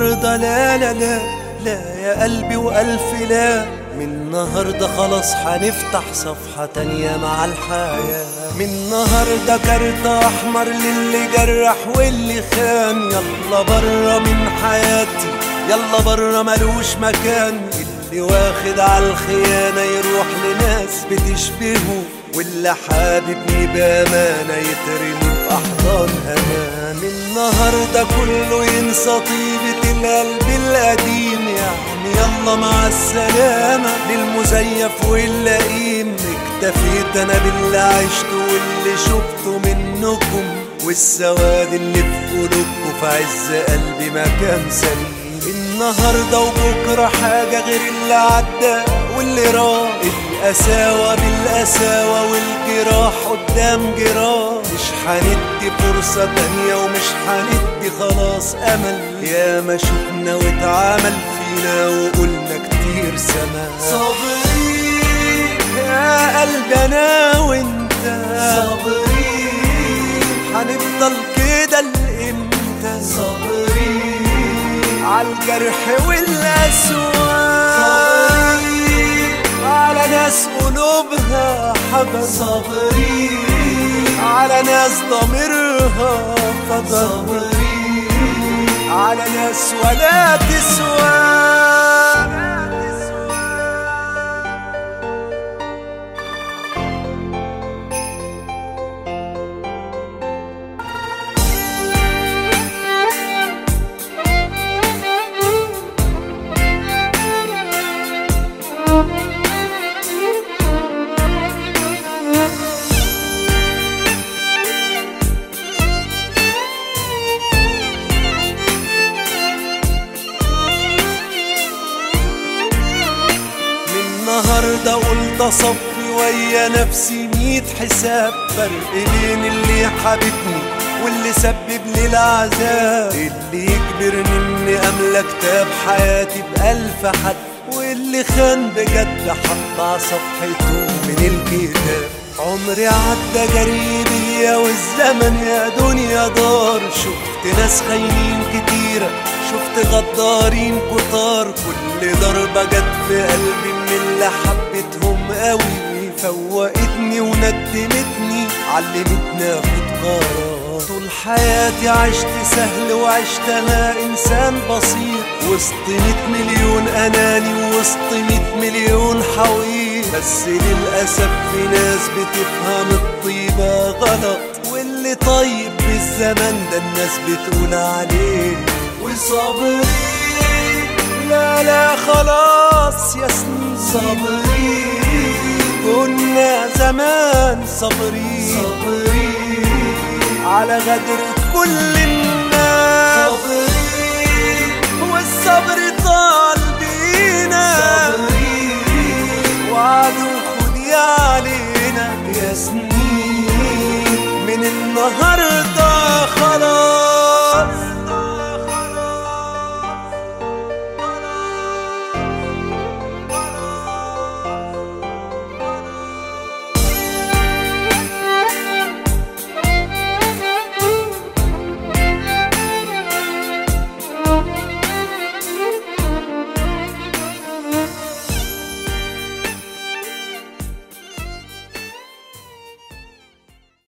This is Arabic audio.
النهاردة لا لا لا لا يا قلبي وألف لا، من النهاردة خلاص هنفتح صفحة تانية مع الحياة. من النهاردة كارت أحمر للي جرح واللي خان، يلا برا من حياتي يلا برا ملوش مكان. اللي واخد عالخيانة يروح لناس بتشبهه، واللي حاببني بأمانة يترمي في أحضان أمان. النهاردة كله ينسى طيبة القلب القديم، يعني يلا مع السلامة للمزيف واللئيم. اكتفيت أنا باللي عشته واللي شفته منكم، والسواد اللي في قلوبكم في عز قلبي ما كان سليم. النهاردة وبكرة حاجة غير اللي عدى واللي راح، القساوة بالقساوة والجراح قدام جراح. مش هندي فرصة تانية ومش هندي خلاص أمل، يا ما شفنا واتعمل فينا وقلنا كتير سما. صابرين يا قلبي أنا وانت صابرين، هنفضل كده لإمتى؟ صابرين عالجرح والأسوار، على ناس قلوبها حبل، صابرين على ناس ضميرها فضل، صابرين على ناس ولا تسوى. النهاردة قلت أصفي ويا نفسي 100 حساب، فرق بين اللي حبيبني واللي سبب لي العذاب، اللي يجبرني اني املى كتاب حياتي ب1000 حد، واللي خان بجد حط على صفحته من الكتاب. عمري عدى جريبية والزمن يا دنيا دار، شفت ناس خاينين كتيرة شفت غدارين كتار، كل ضربة جت في قلبي من اللي حبيتهم قوي، فوقتني وندمتني علمتني اخد قرار. طول حياتي عشت سهل وعشت انا انسان بسيط، وسط 100 مليون اناني ووسط 100 مليون حويط، بس للاسف في ناس بتفهم الطيبة غلط، واللي طيب بالزمن ده الناس بتقول عليه. وصابرين لا لا خلاص يا سنين صابرين، كنا زمان صابرين، صابرين على غدر كل الناس، صابرين والصبر طال بينا.